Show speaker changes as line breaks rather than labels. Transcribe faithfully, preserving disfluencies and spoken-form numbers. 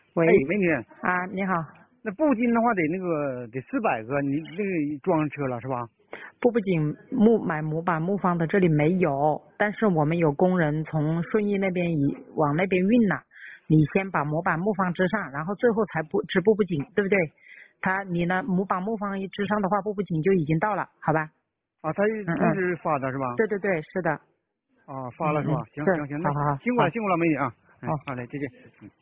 喂，
哎，美女
啊，你好，
那布筋的话得那个得四百个，你那个装上车了是吧？
步步紧木买模板木方的这里没有，但是我们有工人从顺义那边移往那边运了。你先把模板木方支上，然后最后才布织步步紧，对不对？他你呢模板木方一支上的话，步步紧就已经到了，好吧？
啊，他
嗯嗯，
同时发的是吧？
对对对，是的。
啊，发
嗯嗯，
了是吧？行
是，
行行，那
好好好，
辛苦了辛苦了美女啊，嗯，
好。
好嘞，再见。嗯。